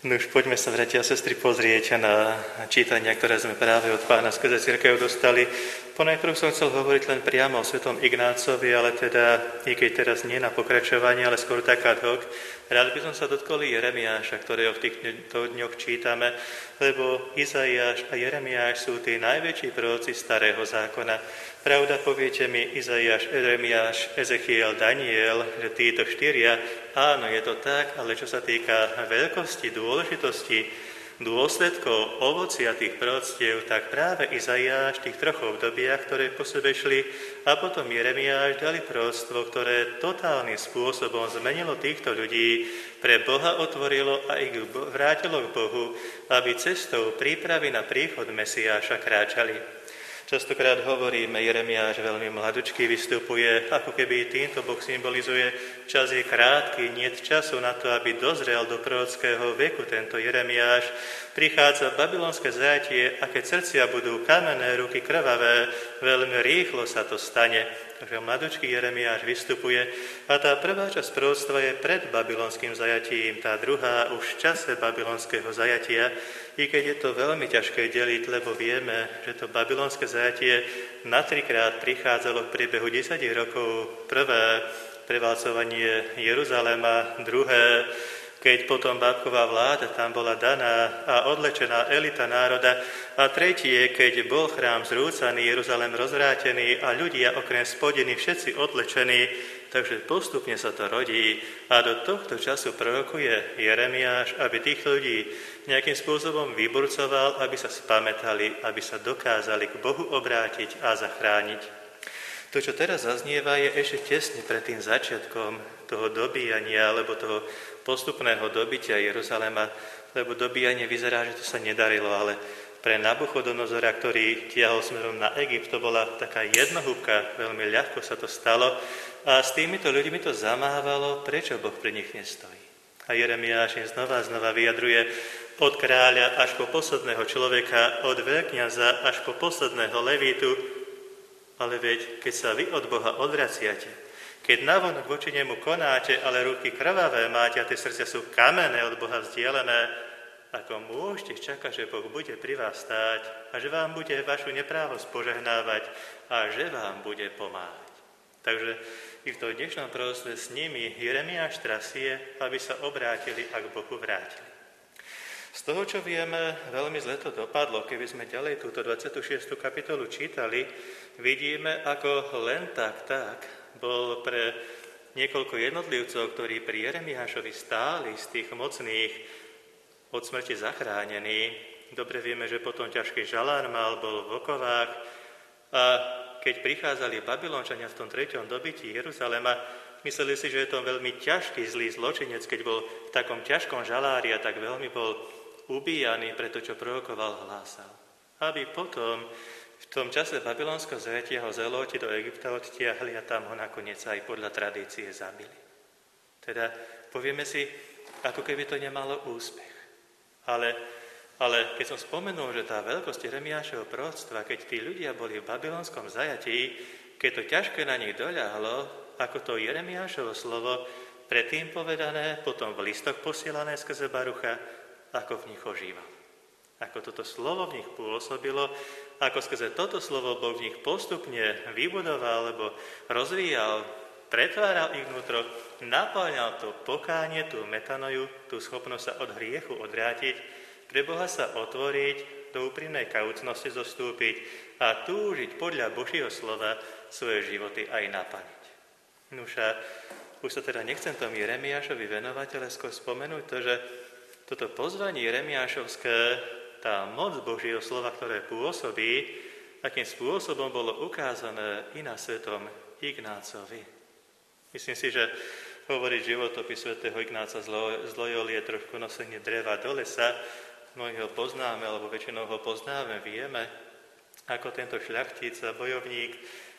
No už poďme sa, bratia a sestry, pozrieť na čítania, ktoré sme práve od Pána skrze cirkev dostali. Ponajprv som chcel hovoriť len priamo o svetom Ignácovi, ale teda, i keď teraz nie na pokračovanie, ale skôr tak ad hoc, rád by som sa dotkol Jeremiáša, ktorého v týchto dňoch čítame, lebo Izaiáš a Jeremiáš sú tí najväčší proroci starého zákona. Pravda, poviete mi, Izaiáš, Jeremiáš, Ezechiel, Daniel, že títo štyria, áno, je to tak, ale čo sa týka veľkosti, dôležitosti, dôsledkov, ovocia tých proroctiev, tak práve Izaiáš v tých troch obdobiach, ktoré po sebe šli, a potom Jeremiáš dali proroctvo, ktoré totálnym spôsobom zmenilo týchto ľudí, pre Boha otvorilo a ich vrátilo k Bohu, aby cestou prípravy na príchod Mesiáša kráčali. Častokrát hovoríme, Jeremiáš veľmi mladučký vystupuje, ako keby týmto Boh symbolizuje, čas je krátky, niet času na to, aby dozrel do prorockého veku tento Jeremiáš. Prichádza babylonské zajatie a keď srdcia budú kamenné, ruky krvavé, veľmi rýchlo sa to stane. Takže mladučký Jeremiáš vystupuje a tá prvá časť proroctva je pred babylonským zajatím, tá druhá už v čase babylonského zajatia, i keď je to veľmi ťažké deliť, lebo vieme, že to babylonské zajatie na trikrát prichádzalo v priebehu 10 rokov. Prvé prevalcovanie Jeruzalema, druhé, keď potom bábková vláda tam bola daná a odlečená elita národa, a tretie, keď bol chrám zrúcaný, Jeruzalém rozvrátený a ľudia okrem spodiny všetci odlečení, takže postupne sa to rodí a do tohto času prorokuje Jeremiáš, aby týchto ľudí nejakým spôsobom vyburcoval, aby sa spamätali, aby sa dokázali k Bohu obrátiť a zachrániť. To, čo teraz zaznieva, je ešte tesne pred tým začiatkom toho dobíjania, alebo toho postupného dobytia Jeruzalema, lebo dobíjanie vyzerá, že to sa nedarilo, ale pre Nabuchodonozora, ktorý tiahol smerom na Egypt, to bola taká jednohúbka, veľmi ľahko sa to stalo a s týmito ľuďmi to zamávalo, prečo Boh pri nich nestojí. A Jeremiáš im znova vyjadruje od kráľa až po posledného človeka, od veľkňaza až po posledného levítu, ale veď, keď sa vy od Boha odvraciate, keď navonok voči nemu konáte, ale ruky krvavé máte a tie srdcia sú kamenné od Boha vzdialené, ako môžete čakať, že Boh bude pri vás stáť a že vám bude vašu neprávosť požehnávať a že vám bude pomáhať. Takže i v tom dnešnom proroctve s nimi Jeremiáš trasie, aby sa obrátili a k Bohu vrátili. Z toho, čo vieme, veľmi zle to dopadlo. Keby sme ďalej túto 26. kapitolu čítali, vidíme, ako len tak bol pre niekoľko jednotlivcov, ktorí pri Jeremiášovi stáli z tých mocných, od smrti zachránený. Dobre vieme, že potom ťažký žalár mal, bol v okovách a keď prichádzali Babylončania v tom 3. dobytí Jeruzalema, mysleli si, že je to veľmi ťažký zlý zločinec, keď bol v takom ťažkom žalári a tak veľmi bol ubíjaný pre to, čo prorokoval, hlásal. Aby potom v tom čase babylonského zajatia ho zeloti do Egypta odtiahli a tam ho nakoniec aj podľa tradície zabili. Teda povieme si, ako keby to nemalo úspech. Ale keď som spomenul, že tá veľkosť Jeremiášovho proroctva, keď tí ľudia boli v babylonskom zajatí, keď to ťažké na nich doľahlo, ako to Jeremiášovo slovo, predtým povedané, potom v listoch posielané skrze Barucha, ako v nich ožíval. Ako toto slovo v nich pôsobilo, ako skrze toto slovo Boh v nich postupne vybudoval, alebo rozvíjal, pretváral ich vnútro, naplňal to pokánie, tú metanoju, tú schopnosť sa od hriechu odvrátiť, pre Boha sa otvoriť, do úprimnej kajúcnosti zostúpiť a túžiť podľa Božieho slova svoje životy aj naplniť. Nuša, už sa teda nechcem tomu Jeremiášovi venovať, ale skôr spomenúť to, že toto pozvanie Jeremiášovské, tá moc Božieho slova, ktoré pôsobí, akým spôsobom bolo ukázané i na svetom Ignácovi. Myslím si, že hovoriť životopis svätého Ignáca z Loyoli je trošku nosenie dreva do lesa. Mnohí ho poznáme, alebo väčšinou ho poznáme, vieme, ako tento šľachtic a bojovník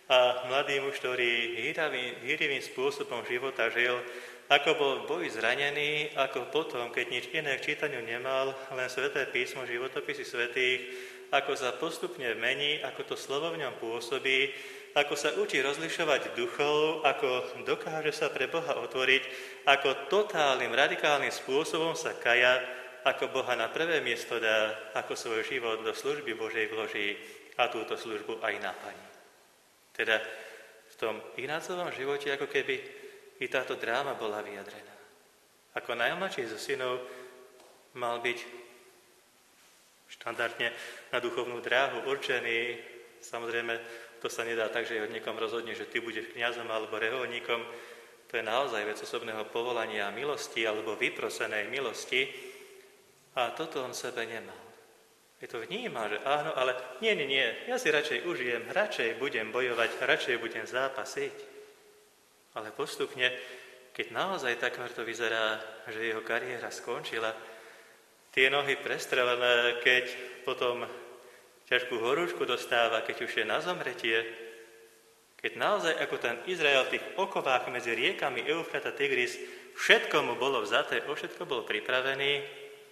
a mladý muž, ktorý hýrivým spôsobom života žil, ako bol v boji zranený, ako potom, keď nič iné k čítaniu nemal, len sväté písmo, životopisy svätých, ako sa postupne mení, ako to slovo v ňom pôsobí, ako sa učí rozlišovať duchov, ako dokáže sa pre Boha otvoriť, ako totálnym, radikálnym spôsobom sa kaja ako Boha na prvé miesto dá, ako svoj život do služby Božej vloží a túto službu aj naplní. Teda v tom Ignácovom živote ako keby i táto dráma bola vyjadrená. Ako najmladší zo synov mal byť štandardne na duchovnú dráhu určený. Samozrejme, to sa nedá tak, že od niekom rozhodne, že ty budeš kňazom alebo reholníkom. To je naozaj vec osobného povolania milosti alebo vyprosenej milosti. A toto on sebe nemal. Je to vníma, že áno, ale nie, ja si radšej užijem, radšej budem bojovať, radšej budem zápasiť. Ale postupne, keď naozaj takmer to vyzerá, že jeho kariéra skončila, tie nohy prestrelené, keď potom ťažkú horúčku dostáva, keď už je na zomretie, keď naozaj ako ten Izrael v tých okovách medzi riekami Eufrat a Tigris, všetko mu bolo vzaté, o všetko bol pripravený,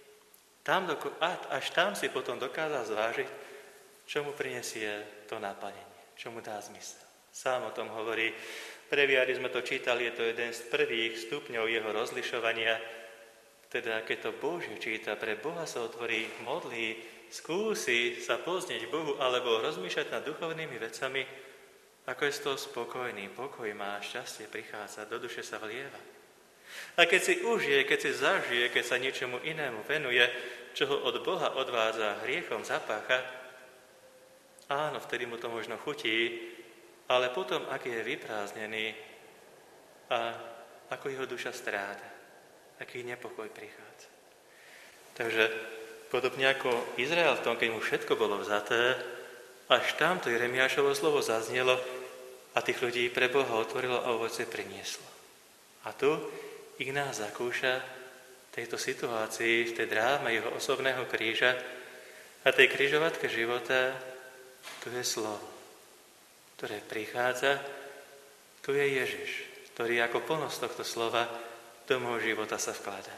až tam si potom dokázal zvážiť, čo mu prinesie to naplnenie, čo mu dá zmysel. Sám o tom hovorí, pre Viary sme to čítali, je to jeden z prvých stupňov jeho rozlišovania, teda keď to Božie číta, pre Boha sa otvorí, modlí, skúsi sa poznieť Bohu alebo rozmýšľať nad duchovnými vecami, ako je z toho spokojný, pokoj má, šťastie prichádza, do duše sa vlieva. A keď si užije, keď si zažije, keď sa niečomu inému venuje, čo ho od Boha odvádza, hriechom zapácha, áno, vtedy mu to možno chutí, ale potom, ak je vyprázdnený a ako jeho duša stráda, aký nepokoj prichádza. Takže podobne ako Izrael v tom, keď mu všetko bolo vzaté, až tamto Jeremiášovo slovo zaznelo a tých ľudí pre Boha otvorilo a ovoce prinieslo. A tu Ignác zakúša tejto situácii, v tej dráme jeho osobného kríža a tej križovatke života, tu je slovo, ktoré prichádza, tu je Ježiš, ktorý ako plnosť tohto slova do môjho života sa vkladá.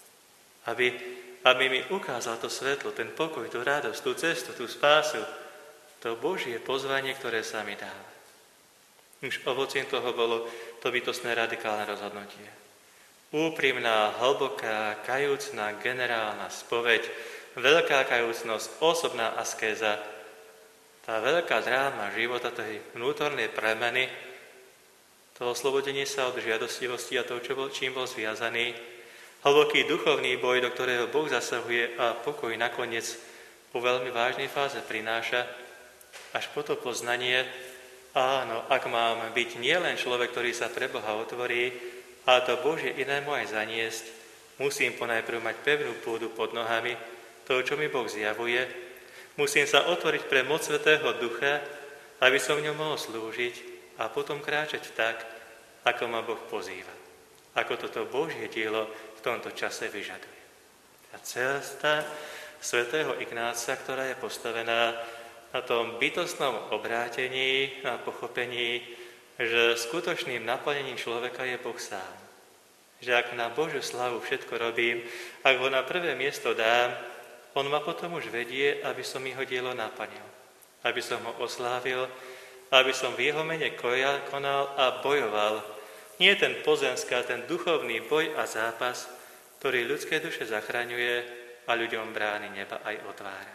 Aby mi ukázal to svetlo, ten pokoj, tú radosť, tú cestu, tú spásu, to Božie pozvanie, ktoré sa mi dáva. Už ovocím toho bolo to bytostné radikálne rozhodnutie. Úprimná, hlboká, kajúcná, generálna spoveď, veľká kajúcnosť, osobná askéza, tá veľká dráma života, tej vnútornej premeny, to oslobodenie sa od žiadostivosti a toho, čím bol zviazaný, hlboký duchovný boj, do ktorého Boh zasahuje a pokoj nakoniec po veľmi vážnej fáze prináša, až po to poznanie, áno, ak mám byť nielen človek, ktorý sa pre Boha otvorí, a to Božie inému aj zaniesť, musím ponajprv mať pevnú pôdu pod nohami, toho, čo mi Boh zjavuje. Musím sa otvoriť pre moc Svätého Ducha, aby som v ňom mohol slúžiť a potom kráčať tak, ako ma Boh pozýva. Ako toto Božie dielo v tomto čase vyžaduje. A cesta Svätého Ignáca, ktorá je postavená na tom bytostnom obrátení, na pochopení, že skutočným naplnením človeka je Boh sám. Že ak na Božiu slávu všetko robím, ak ho na prvé miesto dám, on ma potom už vedie, aby som jeho dielo naplnil. Aby som ho oslávil, aby som v jeho mene konal a bojoval. Nie ten pozemský, ten duchovný boj a zápas, ktorý ľudské duše zachraňuje a ľuďom brány neba aj otvára.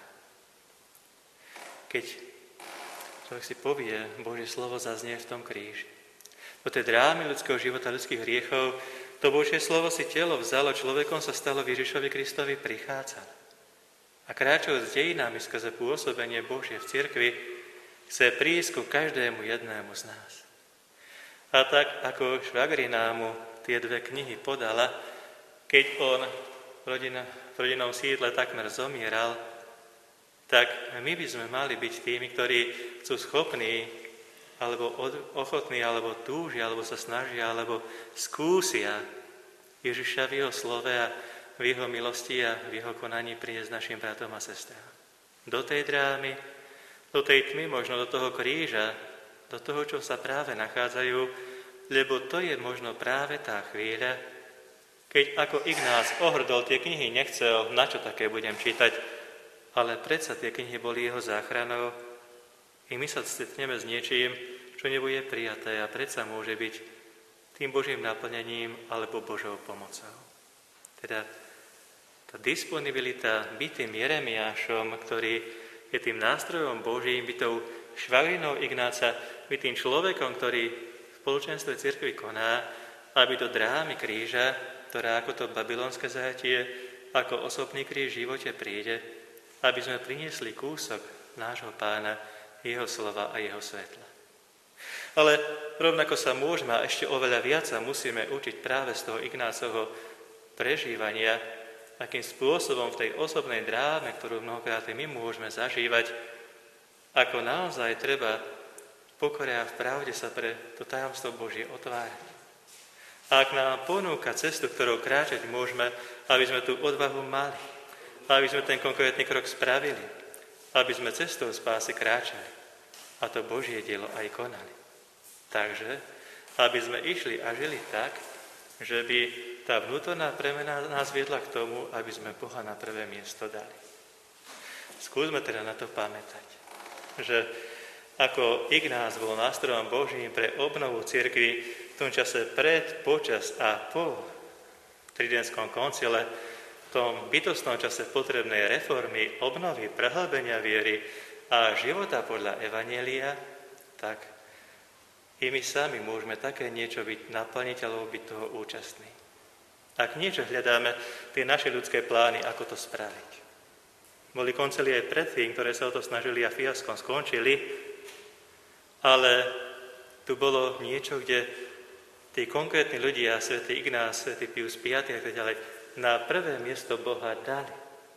Keď človek si povie, Božie slovo zaznie v tom kríži. Do tej drámy ľudského života, ľudských hriechov, to Božie slovo si telo vzalo, človekom sa stalo Ježišovi Kristovi prichádzal. A kráčajúc dejinami skrze pôsobenie Božie v cirkvi, chce prísť ku každému jednému z nás. A tak, ako Švagriná mu tie dve knihy podala, keď on v rodinnom sídle takmer zomieral, tak my by sme mali byť tými, ktorí sú schopní, alebo ochotní, alebo túžia, alebo sa snažia, alebo skúsia Ježiša v jeho slove a v jeho milosti a v jeho konaní priniesť našim bratom a sestrám. Do tej drámy, do tej tmy, možno do toho kríža, do toho, čo sa práve nachádzajú, lebo to je možno práve tá chvíľa, keď ako Ignác ohrdol tie knihy, nechcel, na čo také budem čítať, ale predsa tie knihy boli jeho záchranou i my sa stretneme s niečím, čo nebude prijaté a predsa môže byť tým Božím naplnením alebo Božou pomocou. Teda Tá disponibilita byť tým Jeremiášom, ktorý je tým nástrojom Božím, byť tou švagrinou Ignáca, byť tým človekom, ktorý v spoločenstve cirkvi koná, aby do drámy kríža, ktorá ako to babylonské zajatie, ako osobný kríž v živote príde, aby sme priniesli kúsok nášho Pána, jeho slova a jeho svetla. Ale rovnako sa môžeme a ešte oveľa viac sa musíme učiť práve z toho Ignácovho prežívania, akým spôsobom v tej osobnej dráme, ktorú mnohokrát my môžeme zažívať, ako naozaj treba v pokore a v pravde sa pre to tajomstvo Božie otvárať. A ak nám ponúka cestu, ktorou kráčať môžeme, aby sme tú odvahu mali, aby sme ten konkrétny krok spravili, aby sme cestou spásy kráčali a to Božie dielo aj konali. Takže, aby sme išli a žili tak, že by tá vnútorná premena nás viedla k tomu, aby sme Boha na prvé miesto dali. Skúsme teda na to pamätať, že ako Ignác bol nástrojom Božím pre obnovu cirkvi v tom čase pred, počas a po Tridentskom koncile, v tom bytostnom čase potrebnej reformy, obnovy, prehlbenia viery a života podľa Evanjelia, tak i my sami môžeme také niečo byť naplniť alebo byť toho účastní. Ak niečo hľadáme, tie naše ľudské plány, ako to spraviť. Boli koncilie aj predtým, ktoré sa o to snažili a fiaskom skončili, ale tu bolo niečo, kde tí konkrétni ľudia, svätý Ignác, svätý Pius V a tak ďalej, na prvé miesto Boha dali.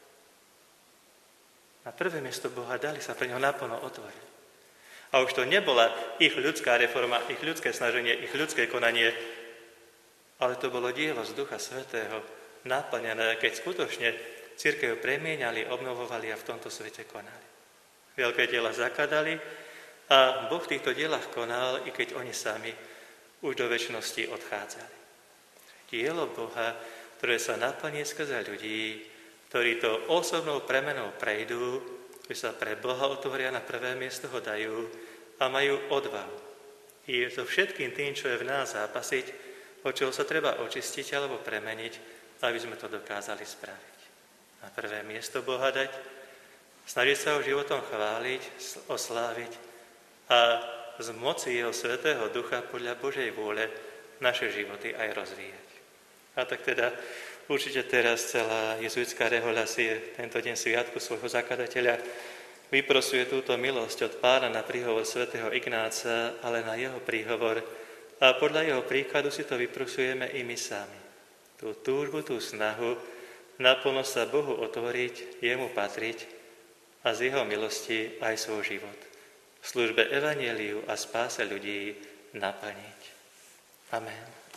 Na prvé miesto Boha dali, sa pre neho naplno otvorili. A už to nebola ich ľudská reforma, ich ľudské snaženie, ich ľudské konanie, ale to bolo dielo z Ducha Svätého, naplnené, keď skutočne cirkev premieňali, obnovovali a v tomto svete konali. Veľké diela zakladali a Boh v týchto dielach konal, i keď oni sami už do večnosti odchádzali. Dielo Boha, ktoré sa naplní skrze ľudí, ktorí to osobnou premenou prejdú, že sa pre Boha otvoria na prvé miesto ho dajú a majú odvahu. I so všetkým tým, čo je v nás zápasiť, od čoho sa treba očistiť alebo premeniť, aby sme to dokázali spraviť. Na prvé miesto Boha dať, snažiť sa ho životom chváliť, osláviť a z moci jeho Svätého Ducha podľa Božej vôle naše životy aj rozvíjať. A tak teda určite teraz celá jezuitská rehoľacie tento deň sviatku svojho zakladateľa vyprosuje túto milosť od Pána na príhovor svätého Ignáca, ale na jeho príhovor a podľa jeho príkladu si to vyprosujeme i my sami. Tú túžbu, tú snahu naplno sa Bohu otvoriť, jemu patriť a z jeho milosti aj svoj život v službe evanjeliu a spáse ľudí naplniť. Amen.